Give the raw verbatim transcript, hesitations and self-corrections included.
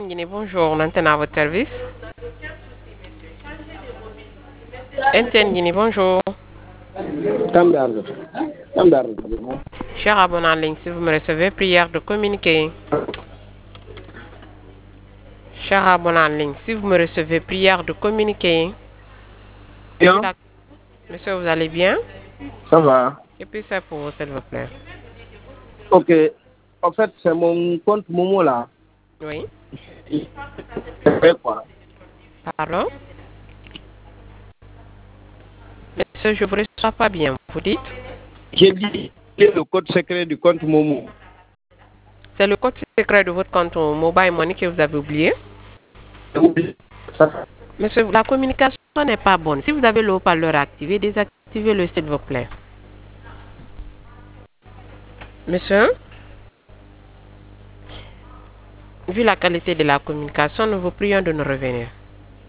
Guinée, bonjour, on entend à votre service. Entienne Guinée, bonjour. Cher abonné en ligne, si vous me recevez, prière de communiquer. Cher abonné en ligne, si vous me recevez, prière de communiquer. Bien. La- Monsieur, vous allez bien? Ça va. Que puis faire pour vous, s'il vous plaît? Ok. En fait, c'est mon compte Momo là. Oui. C'est fait quoi? Pardon? Monsieur, je ne vous reçois pas bien. Vous dites? J'ai dit le code secret du compte Momo. C'est le code secret de votre compte Mobile Money que vous avez oublié? Ça, Monsieur, la communication n'est pas bonne. Si vous avez le haut-parleur activé, désactivez-le, s'il vous plaît. Monsieur? Vu la qualité de la communication, nous vous prions de nous revenir.